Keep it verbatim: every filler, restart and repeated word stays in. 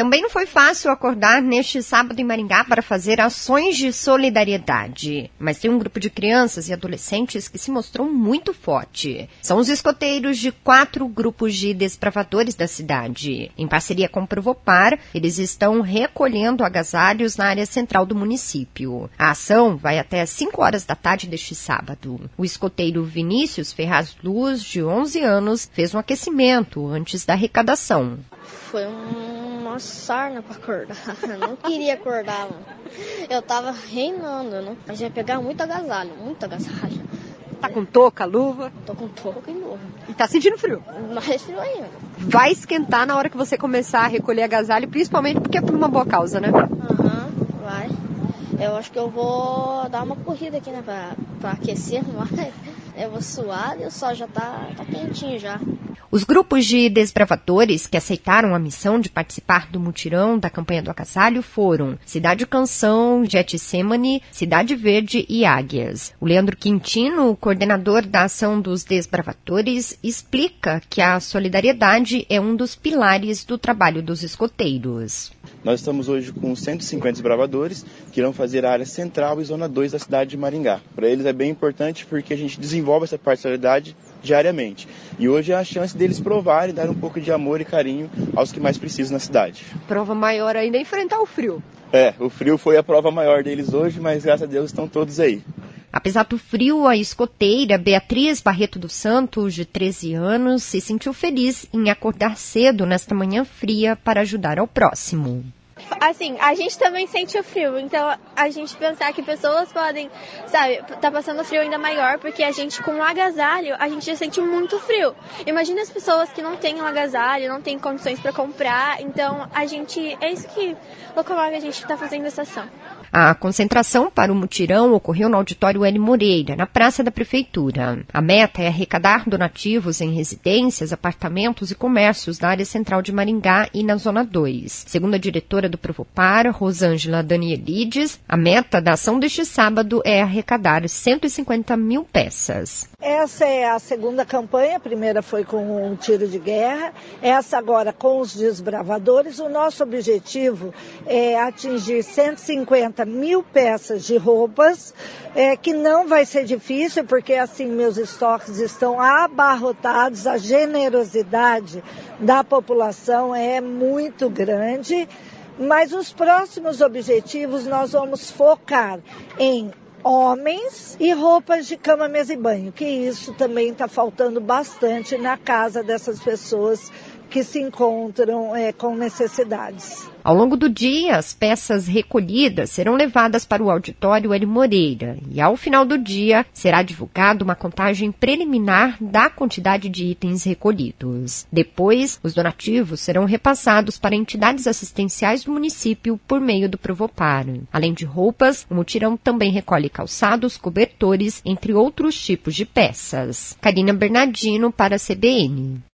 Também não foi fácil acordar neste sábado em Maringá para fazer ações de solidariedade. Mas tem um grupo de crianças e adolescentes que se mostrou muito forte. São os escoteiros de quatro grupos de desbravadores da cidade. Em parceria com o Provopar, eles estão recolhendo agasalhos na área central do município. A ação vai até às cinco horas da tarde deste sábado. O escoteiro Vinícius Ferraz Luz, de onze anos, fez um aquecimento antes da arrecadação. Foi uma sarna pra acordar. Eu não queria acordar, mano. Eu tava reinando, eu não... a gente ia pegar muito agasalho, muito agasalho. Tá com touca, luva? Tô com touca e luva. E tá sentindo frio? Mais frio ainda. Vai esquentar na hora que você começar a recolher agasalho, principalmente porque é por uma boa causa, né? Aham, uhum, vai. Eu acho que eu vou dar uma corrida aqui, né, pra, pra aquecer mais. Eu vou suar e o sol já tá, tá quentinho já. Os grupos de desbravadores que aceitaram a missão de participar do mutirão da campanha do agasalho foram Cidade Canção, Getsemane, Cidade Verde e Águias. O Leandro Quintino, coordenador da ação dos desbravadores, explica que a solidariedade é um dos pilares do trabalho dos escoteiros. Nós estamos hoje com cento e cinquenta desbravadores que irão fazer a área central e zona dois da cidade de Maringá. Para eles é bem importante porque a gente desenvolve essa parcialidade diariamente. E hoje é a chance deles provarem e dar um pouco de amor e carinho aos que mais precisam na cidade. Prova maior ainda é enfrentar o frio. É, o frio foi a prova maior deles hoje, mas graças a Deus estão todos aí. Apesar do frio, a escoteira Beatriz Barreto dos Santos, de treze anos, se sentiu feliz em acordar cedo nesta manhã fria para ajudar ao próximo. Assim, a gente também sente o frio, então a gente pensar que pessoas podem, sabe, tá passando frio ainda maior, porque a gente com o agasalho, a gente já sente muito frio. Imagina as pessoas que não têm um agasalho, não têm condições para comprar, então a gente, é isso que locomove a gente tá fazendo essa ação. A concentração para o mutirão ocorreu no auditório L. Moreira, na Praça da Prefeitura. A meta é arrecadar donativos em residências, apartamentos e comércios na área central de Maringá e na Zona dois. Segundo a diretora do Provopar, Rosângela Danielides, a meta da ação deste sábado é arrecadar cento e cinquenta mil peças. Essa é a segunda campanha, a primeira foi com o tiro de guerra, essa agora com os desbravadores. O nosso objetivo é atingir cento e cinquenta mil peças de roupas, é, que não vai ser difícil, porque assim meus estoques estão abarrotados, a generosidade da população é muito grande, mas os próximos objetivos nós vamos focar em homens e roupas de cama, mesa e banho, que isso também está faltando bastante na casa dessas pessoas que se encontram é, com necessidades. Ao longo do dia, as peças recolhidas serão levadas para o auditório L. Moreira e, ao final do dia, será divulgada uma contagem preliminar da quantidade de itens recolhidos. Depois, os donativos serão repassados para entidades assistenciais do município por meio do Provopar. Além de roupas, o mutirão também recolhe calçados, cobertores, entre outros tipos de peças. Karina Bernardino para a C B N.